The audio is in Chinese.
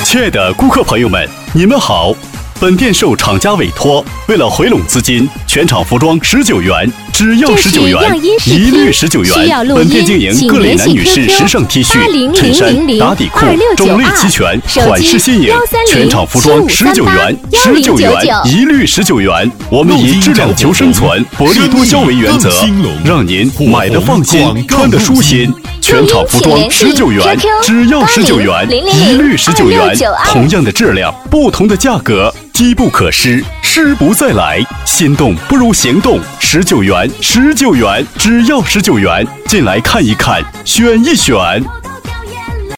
亲爱的顾客朋友们，你们好！本店受厂家委托，为了回笼资金，全场服装19元，只要19元，一律19元。本店经营各类男女士时尚 T 恤、衬衫、打底裤，种类齐全，款式新颖。全场服装19元，19元，一律19元。我们以质量求生存、薄利多销为原则，让您买的放心，穿的舒心。全场服装19元，只要19元，一律19元。同样的质量，不同的价格，机不可失，失不再来。心动不如行动，19元，19元，只要19元。进来看一看，选一选。